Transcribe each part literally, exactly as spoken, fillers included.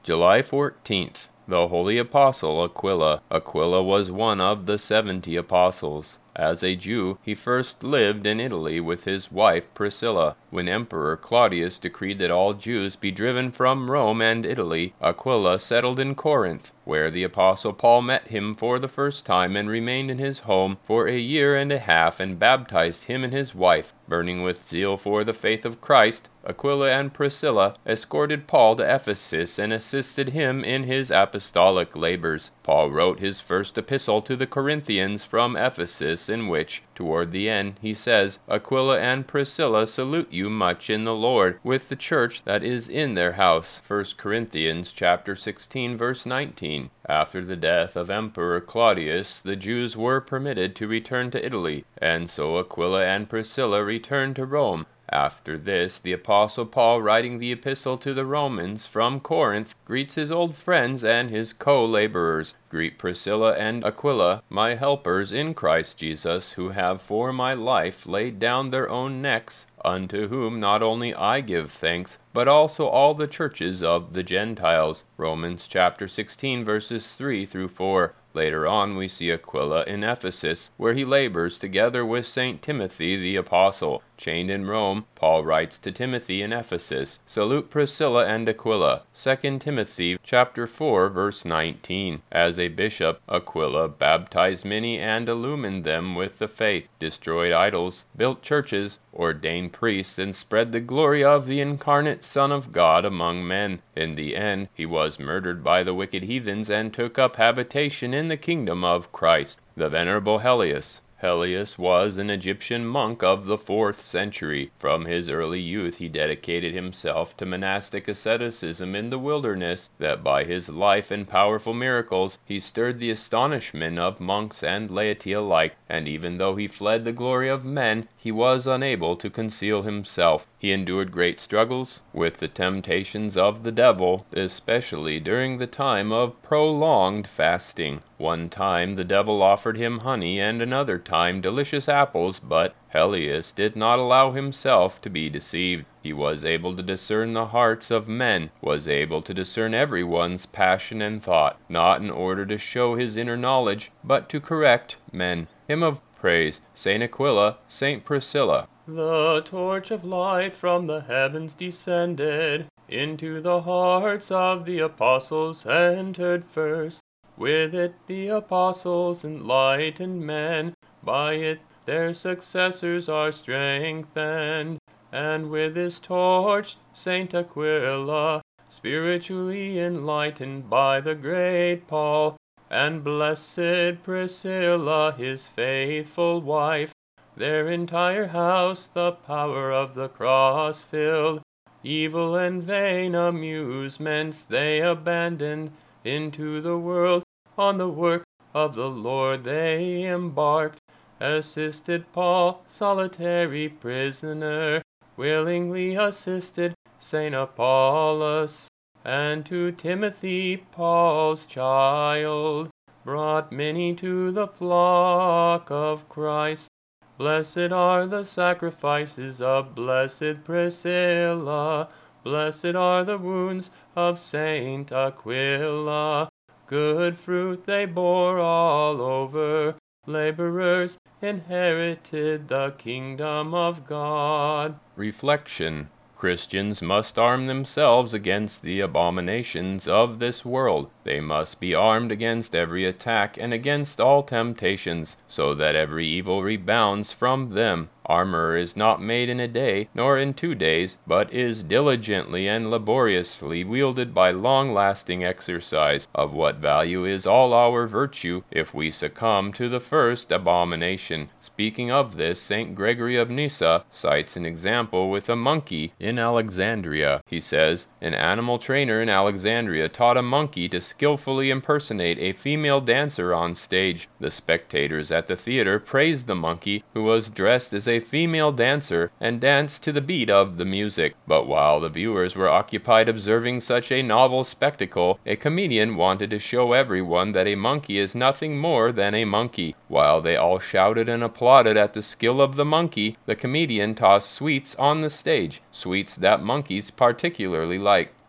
July fourteenth. The Holy Apostle Aquila. Aquila was one of the seventy apostles. As a Jew, he first lived in Italy with his wife Priscilla. When Emperor Claudius decreed that all Jews be driven from Rome and Italy, Aquila settled in Corinth, where the Apostle Paul met him for the first time and remained in his home for a year and a half and baptized him and his wife. Burning with zeal for the faith of Christ, Aquila and Priscilla escorted Paul to Ephesus and assisted him in his apostolic labors. Paul wrote his first epistle to the Corinthians from Ephesus, in which, toward the end, he says, Aquila and Priscilla salute you much in the Lord, with the church that is in their house. First Corinthians chapter sixteen, verse nineteen. After the death of Emperor Claudius, the Jews were permitted to return to Italy, and so Aquila and Priscilla returned to Rome. After this, the Apostle Paul, writing the epistle to the Romans from Corinth, greets his old friends and his co-laborers. Greet Priscilla and Aquila, my helpers in Christ Jesus, who have for my life laid down their own necks, unto whom not only I give thanks, but also all the churches of the Gentiles. Romans chapter sixteen, verses three through four. Later on we see Aquila in Ephesus, where he labors together with Saint Timothy the Apostle. Chained in Rome, Paul writes to Timothy in Ephesus, Salute Priscilla and Aquila. Second Timothy chapter four, verse nineteen. As a bishop, Aquila baptized many and illumined them with the faith, destroyed idols, built churches, ordained priests, and spread the glory of the incarnate Son of God among men. In the end, he was murdered by the wicked heathens and took up habitation in the kingdom of Christ. The Venerable Helius. Helius was an Egyptian monk of the fourth century. From his early youth he dedicated himself to monastic asceticism in the wilderness, that by his life and powerful miracles he stirred the astonishment of monks and laity alike, and even though he fled the glory of men, he was unable to conceal himself. He endured great struggles with the temptations of the devil, especially during the time of prolonged fasting. One time the devil offered him honey, and another time delicious apples, but Helius did not allow himself to be deceived. He was able to discern the hearts of men, was able to discern everyone's passion and thought, not in order to show his inner knowledge, but to correct men. Hymn of Praise, Saint Aquila, Saint Priscilla. The torch of light from the heavens descended, into the hearts of the apostles entered first. With it the apostles enlightened men, by it their successors are strengthened. And with this torch Saint Aquila, spiritually enlightened by the great Paul, and blessed Priscilla his faithful wife, their entire house the power of the cross filled. Evil and vain amusements they abandoned, into the world on the work of the Lord they embarked. Assisted Paul, solitary prisoner, willingly assisted Saint Apollos, and to Timothy, Paul's child, brought many to the flock of Christ. Blessed are the sacrifices of blessed Priscilla, blessed are the wounds of Saint Aquila. Good fruit they bore all over, laborers inherited the kingdom of God. Reflection. Christians must arm themselves against the abominations of this world. They must be armed against every attack and against all temptations, so that every evil rebounds from them. Armor is not made in a day, nor in two days, but is diligently and laboriously wielded by long-lasting exercise. Of what value is all our virtue if we succumb to the first abomination? Speaking of this, Saint Gregory of Nyssa cites an example with a monkey in Alexandria. He says, an animal trainer in Alexandria taught a monkey to skillfully impersonate a female dancer on stage. The spectators at the theater praised the monkey, who was dressed as a female dancer and danced to the beat of the music. But while the viewers were occupied observing such a novel spectacle, a comedian wanted to show everyone that a monkey is nothing more than a monkey. While they all shouted and applauded at the skill of the monkey, the comedian tossed sweets on the stage, sweets that monkeys particularly like.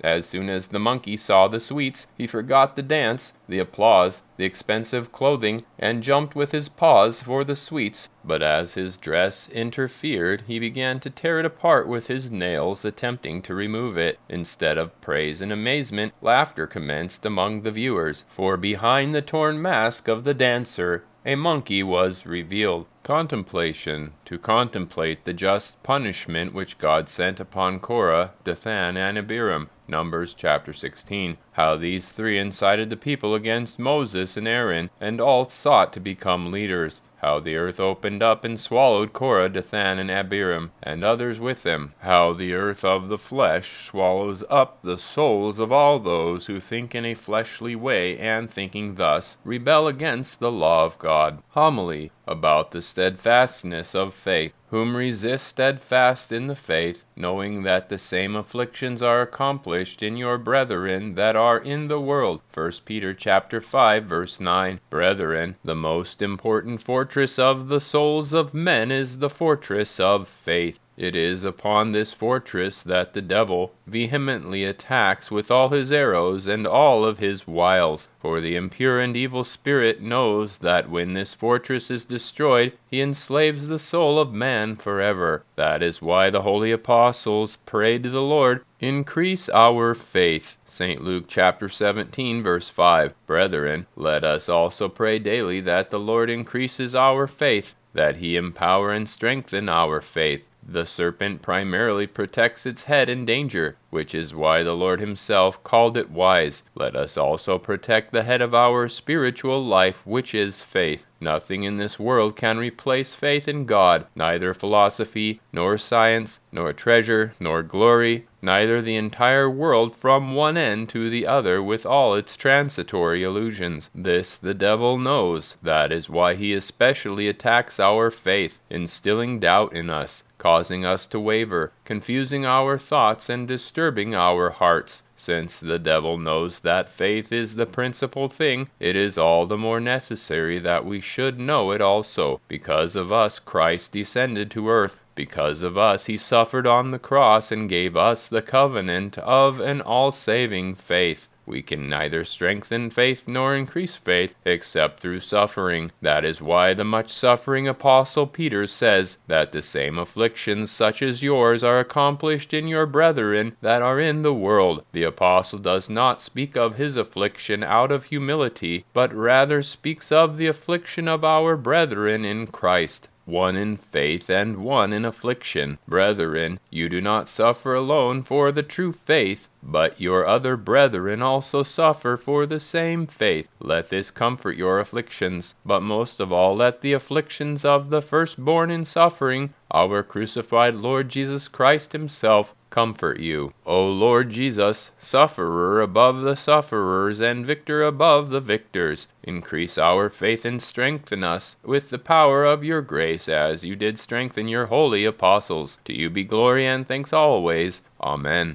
As soon as the monkey saw the sweets, he forgot the dance, the applause, the expensive clothing, and jumped with his paws for the sweets. But as his dress interfered, he began to tear it apart with his nails, attempting to remove it. Instead of praise and amazement, laughter commenced among the viewers, for behind the torn mask of the dancer, a monkey was revealed. Contemplation. To contemplate the just punishment which God sent upon Korah, Dathan, and Abiram. Numbers chapter sixteen. How these three incited the people against Moses and Aaron, and all sought to become leaders. How the earth opened up and swallowed Korah, Dathan, and Abiram, and others with them. How the earth of the flesh swallows up the souls of all those who think in a fleshly way, and thinking thus, rebel against the law of God. Homily about the steadfastness of faith. Whom resist steadfast in the faith, knowing that the same afflictions are accomplished in your brethren that are in the world. First Peter chapter five, verse nine. Brethren, the most important fortress of the souls of men is the fortress of faith. It is upon this fortress that the devil vehemently attacks with all his arrows and all of his wiles. For the impure and evil spirit knows that when this fortress is destroyed, he enslaves the soul of man forever. That is why the holy apostles prayed to the Lord, "Increase our faith." Saint Luke chapter seventeen, verse five. Brethren, let us also pray daily that the Lord increases our faith, that he empower and strengthen our faith. The serpent primarily protects its head in danger, which is why the Lord himself called it wise. Let us also protect the head of our spiritual life, which is faith. Nothing in this world can replace faith in God, neither philosophy, nor science, nor treasure, nor glory, neither the entire world from one end to the other with all its transitory illusions. This the devil knows. That is why he especially attacks our faith, instilling doubt in us, causing us to waver, confusing our thoughts and disturbing our hearts. Since the devil knows that faith is the principal thing, it is all the more necessary that we should know it also. Because of us Christ descended to earth. Because of us he suffered on the cross and gave us the covenant of an all-saving faith. We can neither strengthen faith nor increase faith except through suffering. That is why the much-suffering Apostle Peter says that the same afflictions such as yours are accomplished in your brethren that are in the world. The Apostle does not speak of his affliction out of humility, but rather speaks of the affliction of our brethren in Christ. One in faith and one in affliction. Brethren, you do not suffer alone for the true faith, but your other brethren also suffer for the same faith. Let this comfort your afflictions, but most of all let the afflictions of the firstborn in suffering, our crucified Lord Jesus Christ himself, comfort you. O Lord Jesus, sufferer above the sufferers and victor above the victors, increase our faith and strengthen us with the power of your grace as you did strengthen your holy apostles. To you be glory and thanks always. Amen.